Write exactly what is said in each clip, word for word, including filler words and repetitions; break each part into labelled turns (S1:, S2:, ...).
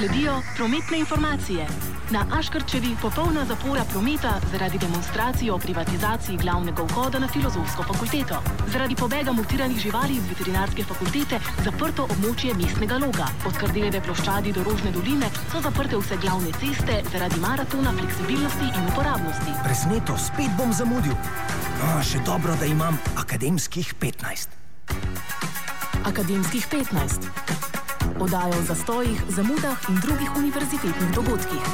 S1: Sledijo prometne informacije. Na Aškerčevi popolna zapora prometa zaradi demonstracij o privatizaciji glavnega vhoda na Filozofsko fakulteto. Zaradi pobega mutiranih živali iz veterinarske fakultete zaprto območje mestnega loga. Od Kardeljeve ploščadi do Rožne doline so zaprte vse glavne ceste zaradi maratona fleksibilnosti in uporabnosti.
S2: Presneto, spet bom zamudil. A, še dobro, da imam akademskih petnajst.
S1: Akademskih petnajst. Oddaja o zastojih, zamudah in drugih univerzitetnih dogodkih.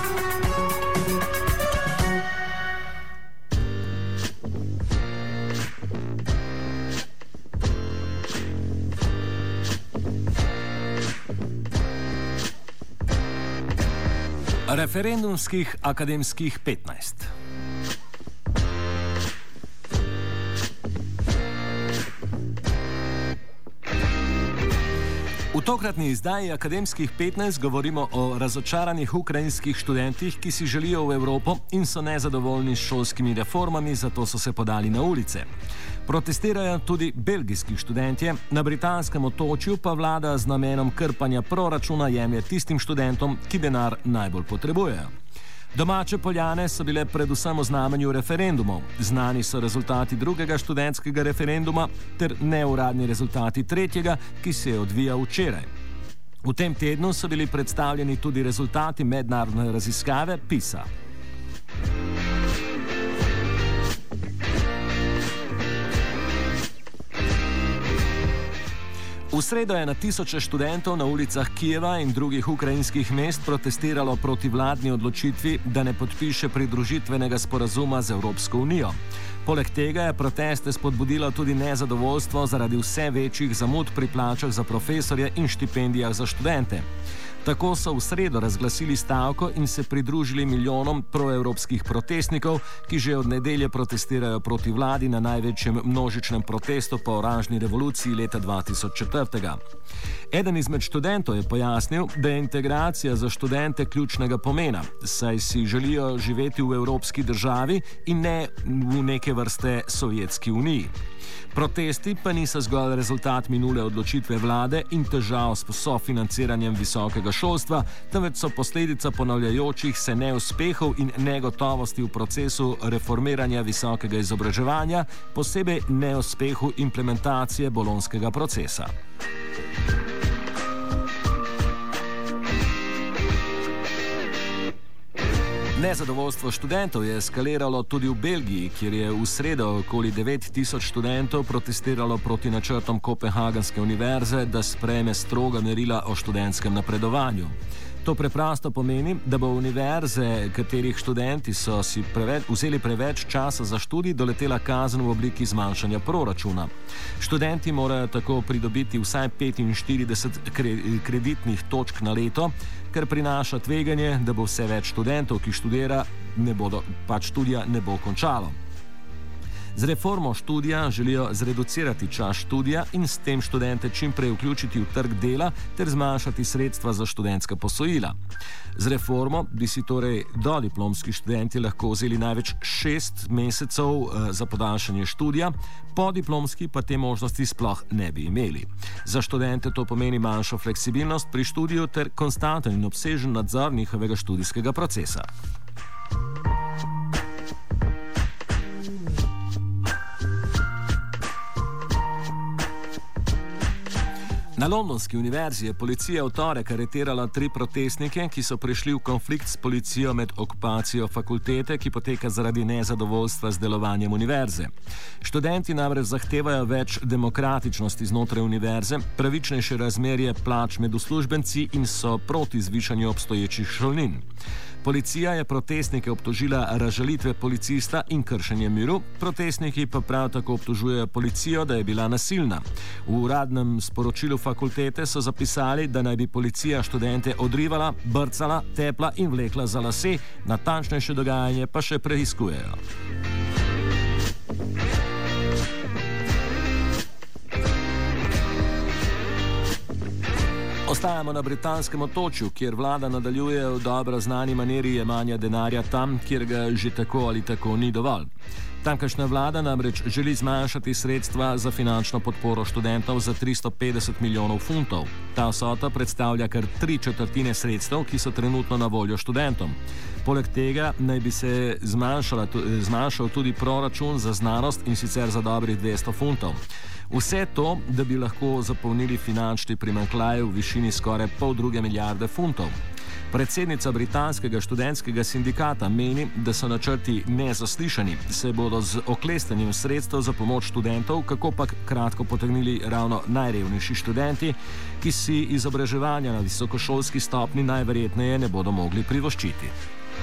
S3: Referendumskih akademskih petnajst. V tokratni izdaji akademskih petnajst govorimo o razočaranih ukrajinskih študentih, ki si želijo v Evropo in so nezadovoljni s šolskimi reformami, zato so se podali na ulice. Protestirajo tudi belgijski študentje, na britanskem otočju pa vlada z namenom krpanja proračuna jemlje tistim študentom, ki denar najbolj potrebujejo. Domače Poljane so bile predvsem v znamenju referendumov. Znani so rezultati drugega študentskega referenduma ter neuradni rezultati tretjega, ki se je odvijal včeraj. V tem tednu so bili predstavljeni tudi rezultati mednarodne raziskave PISA. V sredo je na tisoče študentov na ulicah Kijeva in drugih ukrajinskih mest protestiralo proti vladni odločitvi, da ne podpiše pridružitvenega sporazuma z Evropsko unijo. Poleg tega je proteste spodbudilo tudi nezadovoljstvo zaradi vse večjih zamud pri plačah za profesorje in štipendijah za študente. Tako so v sredo razglasili stavko in se pridružili milijonom proevropskih protestnikov, ki že od nedelje protestirajo proti vladi na največjem množičnem protestu po oranžni revoluciji leta dva tisoč četiri. Eden izmed študentov je pojasnil, da je integracija za študente ključnega pomena, saj si želijo živeti v evropski državi in ne v neke vrste Sovjetski uniji. Protesti pa niso zgolj rezultat minule odločitve vlade in težav s sofinanciranjem visokega šolstva, temveč so posledica ponavljajočih se neuspehov in negotovosti v procesu reformiranja visokega izobraževanja, posebej neuspehu implementacije bolonskega procesa. Nezadovoljstvo študentov je eskaliralo tudi v Belgiji, kjer je v sredo okoli devet tisoč študentov protestiralo proti načrtom Kopenhagenske univerze, da sprejme stroga merila o študentskem napredovanju. To preprosto pomeni, da bo univerze, katerih študenti so si preveč, vzeli preveč časa za študij, doletela kazen v obliki zmanjšanja proračuna. Študenti morajo tako pridobiti vsaj petinštirideset kreditnih točk na leto, kar prinaša tveganje, da bo vse več študentov, ki študira, ne bodo, pač študija ne bo končalo. Z reformo študija želijo zreducirati čas študija in s tem študente čim prej vključiti v trg dela ter zmanjšati sredstva za študentska posojila. Z reformo bi si torej dodiplomski študenti lahko vzeli največ šest mesecev za podaljšanje študija, podiplomski pa te možnosti sploh ne bi imeli. Za študente to pomeni manjšo fleksibilnost pri študiju ter konstanten in obsežen nadzor njihovega študijskega procesa. Na londonski univerzi je policija v torek aretirala tri protestnike, ki so prišli v konflikt s policijo med okupacijo fakultete, ki poteka zaradi nezadovoljstva z delovanjem univerze. Študenti namreč zahtevajo več demokratičnosti znotraj univerze, pravičnejše razmerje plač med uslužbenci in so proti zvišanju obstoječih šolnin. Policija je protestnike obtožila razžalitve policista in kršenje miru, protestniki pa prav tako obtožujejo policijo, da je bila nasilna. V uradnem sporočilu fakultete so zapisali, da naj bi policija študente odrivala, brcala, tepla in vlekla za lase, natančnejše dogajanje pa še preiskujejo. Ostajamo na britanskem otočju, kjer vlada nadaljuje v dobro znani maniri jemanja denarja tam, kjer ga že tako ali tako ni dovolj. Tamkajšnja vlada namreč želi zmanjšati sredstva za finančno podporo študentov za tristo petdeset milijonov funtov. Ta vsota predstavlja kar tri četrtine sredstev, ki so trenutno na voljo študentom. Poleg tega naj bi se zmanjšal tudi proračun za znanost, in sicer za dobrih dvesto funtov. Vse to, da bi lahko zapolnili finančni primanjkljaj v višini skoraj pol druge milijarde funtov. Predsednica britanskega študentskega sindikata meni, da so načrti nezaslišani, se bodo z oklestanjem sredstev za pomoč študentov kako pa kratko potegnili ravno najrevnejši študenti, ki si izobraževanja na visokošolski stopni najverjetneje ne bodo mogli privoščiti.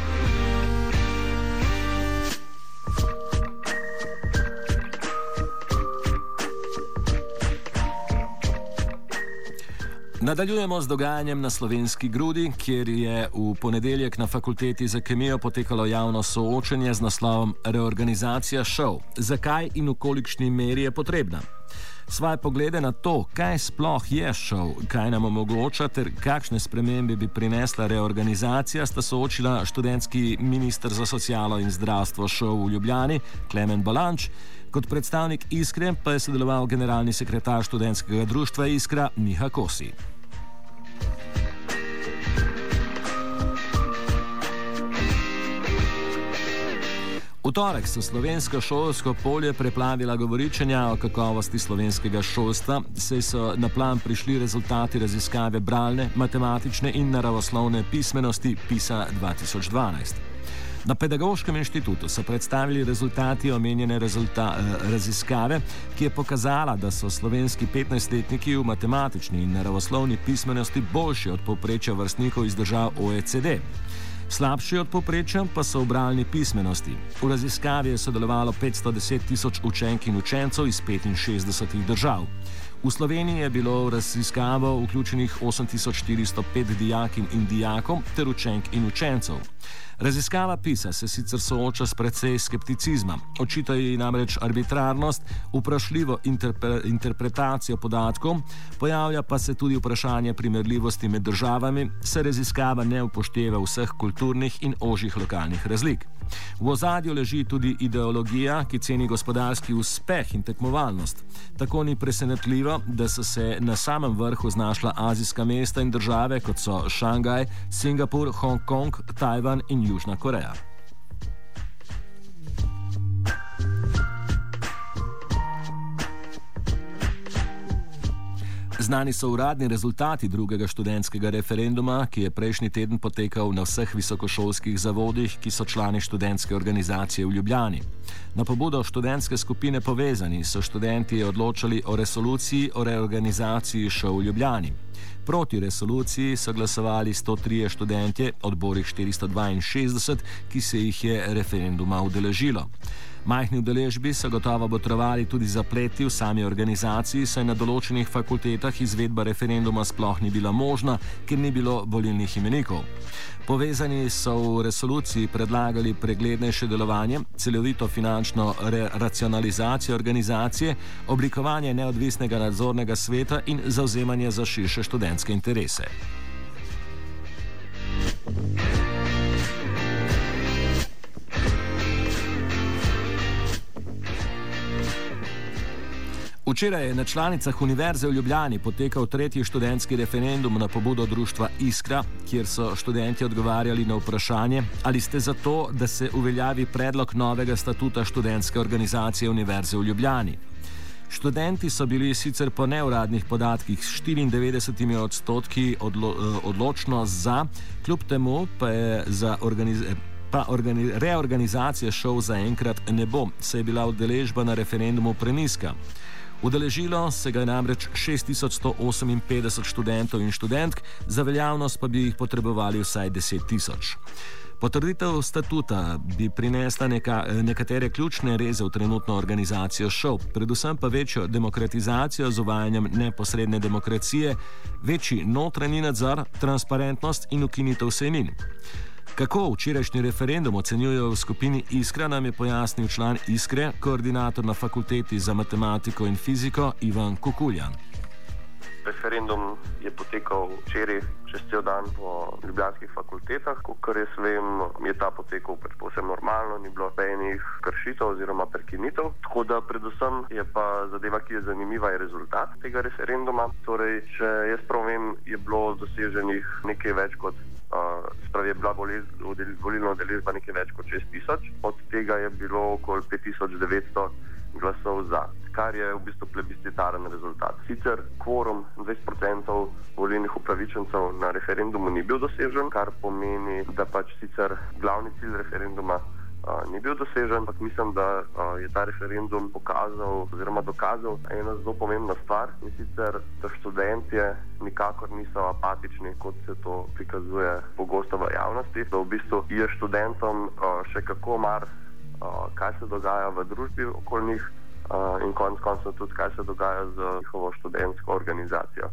S3: Nadaljujemo z dogajanjem na Slovenski grudi, kjer je v ponedeljek na Fakulteti za kemijo potekalo javno soočenje z naslovom Reorganizacija šol. Zakaj in v kolikšni meri je potrebna? Svoje poglede na to, kaj sploh je šol, kaj nam omogoča ter kakšne spremembe bi prinesla reorganizacija, sta soočila študentski minister za socialo in zdravstvo šol v Ljubljani, Klemen Balanč. Kot predstavnik Iskre pa je sodeloval generalni sekretar študentskega društva Iskra Miha Kosi. V torek so slovensko šolsko polje preplavila govoričenja o kakovosti slovenskega šolstva, saj so na plan prišli rezultati raziskave bralne, matematične in naravoslovne pismenosti PISA dva tisoč dvanajst. Na Pedagoškem inštitutu so predstavili rezultati omenjene rezulta, raziskave, ki je pokazala, da so slovenski petnajstletniki v matematični in naravoslovni pismenosti boljši od povprečja vrstnikov iz držav O E C D. Slabši od povprečja pa so v bralni pismenosti. V raziskavi je sodelovalo petsto deset tisoč učenk in učencev iz petinšestdesetih držav. V Sloveniji je bilo v raziskavo vključenih osem tisoč štiristo pet dijakinj in dijakov ter učenk in učencev. Raziskava PISA se sicer sooča s precej skepticizma. Očitajo ji namreč arbitrarnost, vprašljivo interpre, interpretacijo podatkov, pojavlja pa se tudi vprašanje primerljivosti med državami, saj raziskava ne upošteva vseh kulturnih in ožjih lokalnih razlik. V ozadju leži tudi ideologija, ki ceni gospodarski uspeh in tekmovalnost. Tako ni presenetljivo, da so se na samem vrhu znašla azijska mesta in države, kot so Šangaj, Singapur, Hong Kong, Tajvan in Južna Koreja. Znani so uradni rezultati drugega študentskega referenduma, ki je prejšnji teden potekal na vseh visokošolskih zavodih, ki so člani študentske organizacije v Ljubljani. Na pobudo študentske skupine Povezani so študenti odločali o resoluciji o reorganizaciji šol v Ljubljani. Proti resoluciji so glasovali sto trije študentje, odborih štiristo dvainšestdeset, ki se jih je referenduma udeležilo. Majhni udeležbi so gotovo botrovali tudi zapleti v sami organizaciji, saj na določenih fakultetah izvedba referenduma sploh ni bila možna, ker ni bilo volilnih imenikov. Povezani so v resoluciji predlagali preglednejše delovanje, celovito finančno racionalizacijo organizacije, oblikovanje neodvisnega nadzornega sveta in zavzemanje za širše študentske interese. Včeraj je na članicah Univerze v Ljubljani potekal tretji študentski referendum na pobudo društva Iskra, kjer so študenti odgovarjali na vprašanje, ali ste za to, da se uveljavi predlog novega statuta študentske organizacije Univerze v Ljubljani. Študenti so bili sicer po neuradnih podatkih s štiriindevetdeset odstotki odlo, odločno za, kljub temu pa je za organizacijo. Pa organi- reorganizacije šol zaenkrat ne bo, saj je bila udeležba na referendumu preniska. Udeležilo se ga je namreč šest tisoč sto oseminpetdeset študentov in študentk, za veljavnost pa bi jih potrebovali vsaj deset tisoč. Potrditev statuta bi prinesla neka, nekatere ključne reze v trenutno organizacijo šol, predvsem pa večjo demokratizacijo z uvajanjem neposredne demokracije, večji notranji nadzor, transparentnost in ukinitev sejnin. Kako včerajšnji referendum ocenjujejo v skupini Iskra, nam je pojasnil član Iskre, koordinator na Fakulteti za matematiko in fiziko Ivan Kukuljan.
S4: Referendum je potekal včeraj čez cel dan po ljubljanskih fakultetah. Kolikor jaz vem, je ta potekal pač povsem normalno, ni bilo nobenih kršitev oziroma prekinitev. Tako da predvsem je pa zadeva, ki je zanimiva, je rezultat tega referenduma. Torej, če jaz prav vem, je bilo doseženih nekaj več kot Uh, spravi je bila volilna udeležba nekaj več kot šest tisoč, od tega je bilo okoli pet tisoč devetsto glasov za, kar je v bistvu plebiscitaren rezultat. Sicer kvorum dvajset procentov volilnih upravičencev na referendumu ni bil dosežen, kar pomeni, da pač sicer glavni cilj referenduma Uh, ni bil dosežen, ampak mislim, da uh, je ta referendum pokazal oziroma dokazal eno zelo pomembna stvar, in sicer, da študentje nikakor niso apatični, kot se to prikazuje pogosto v javnosti, da v bistvu je študentom uh, še kako mar, uh, kaj se dogaja v družbi okoli njih uh, in konec koncev tudi, kaj se dogaja z njihovo študentsko organizacijo.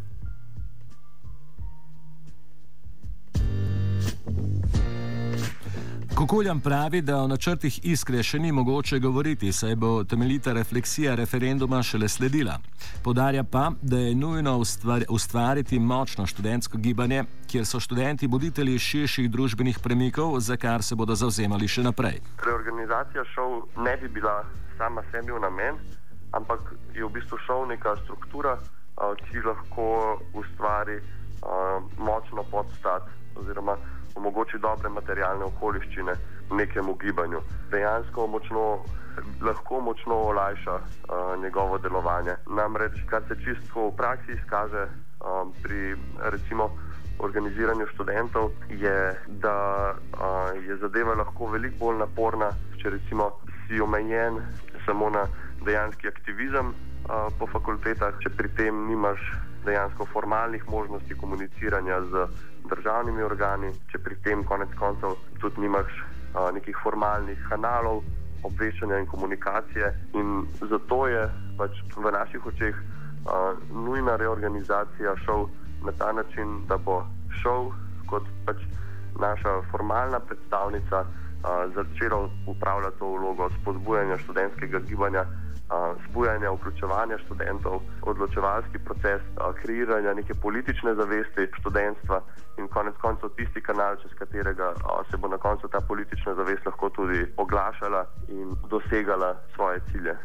S3: Kukuljan pravi, da o načrtih Iskre še ni mogoče govoriti, saj bo temeljita refleksija referenduma šele sledila. Poudarja pa, da je nujno ustvariti močno študentsko gibanje, kjer so študenti voditelji širših družbenih premikov, za kar se bodo zavzemali še naprej.
S4: Reorganizacija šov ne bi bila sama sebi v namen, ampak je v bistvu šov neka struktura, ki lahko ustvari močno podstat oziroma omogoči dobre materialne okoliščine v nekem gibanju. Dejansko močno, lahko močno olajša uh, njegovo delovanje. Namreč, kar se čisto v praksi izkaže um, pri recimo organiziranju študentov, je, da uh, je zadeva lahko veliko bolj naporna, če recimo si omejen samo na dejanski aktivizem uh, po fakultetah, če pri tem nimaš dejansko formalnih možnosti komuniciranja z državnimi organi, če pri tem konec koncev tudi nimaš uh, nekih formalnih kanalov obveščanja in komunikacije, in zato je pač v naših očeh uh, nujna reorganizacija šov na ta način, da bo šov kot pač naša formalna predstavnica uh, začela upravljati to vlogo spodbujanja študentskega gibanja, spujanja, vključevanja študentov, odločevalski proces, kreiranja neke politične zavesti študentstva in konec koncev tisti kanal, čez katerega se bo na koncu ta politična zavest lahko tudi oglašala in dosegala svoje cilje.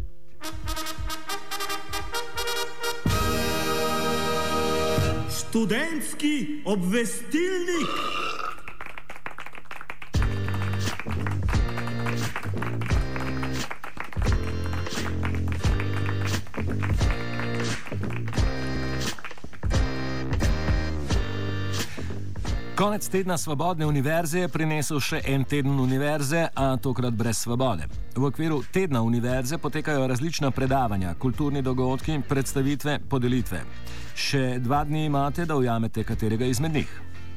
S5: Študentski obvestilnik.
S3: Konec tedna Svobodne univerze je prinesel še en teden univerze, a tokrat brez svobode. V okviru tedna univerze potekajo različna predavanja, kulturni dogodki, predstavitve, podelitve. Še dva dni imate, da ujamete katerega izmed njih.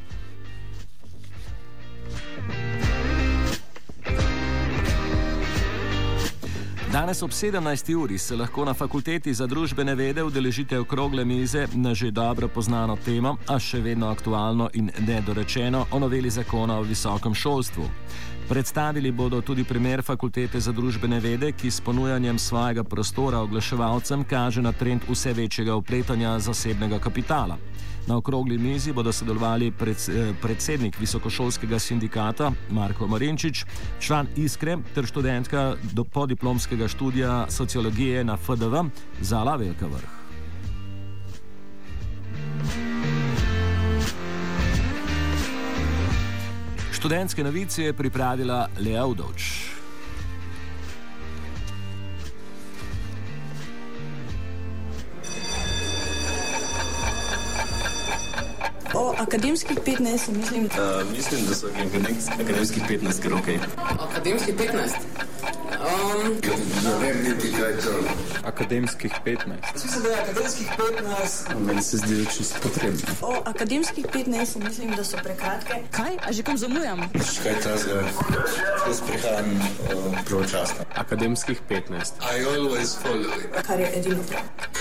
S3: Danes ob sedemnajsti uri se lahko na Fakulteti za družbene vede udeležite okrogle mize na že dobro poznano temo, a še vedno aktualno in nedorečeno, o noveli zakona o visokem šolstvu. Predstavili bodo tudi primer Fakultete za družbene vede, ki s ponujanjem svojega prostora oglaševalcem kaže na trend vse večjega vpletanja zasebnega kapitala. Na okrogli mizi bodo sodelovali predsednik visokošolskega sindikata Marko Marinčič, član Iskre ter študentka do podiplomskega študija sociologije na F D V Zala Velka Vrh. Študentske novice je pripravila Lea Udovč.
S6: O akademskih petnajst, mislim.
S7: Uh, mislim, da so akademskih petnajst kar ok.
S8: Akademskih petnajst? Um,
S7: ne vem niti kaj to.
S9: Akademskih petnajst.
S8: Mislim, da je akademskih petnajst.
S7: Meni se zdi čisto potrebno.
S6: O akademskih petnajst, mislim, da so prekratke. Kaj? A že kom zamujam?
S7: Kaj ta zga? Jaz prihajam uh, pravočasno.
S9: Akademskih petnajst.
S7: I always follow it.
S6: Kar je edino prav.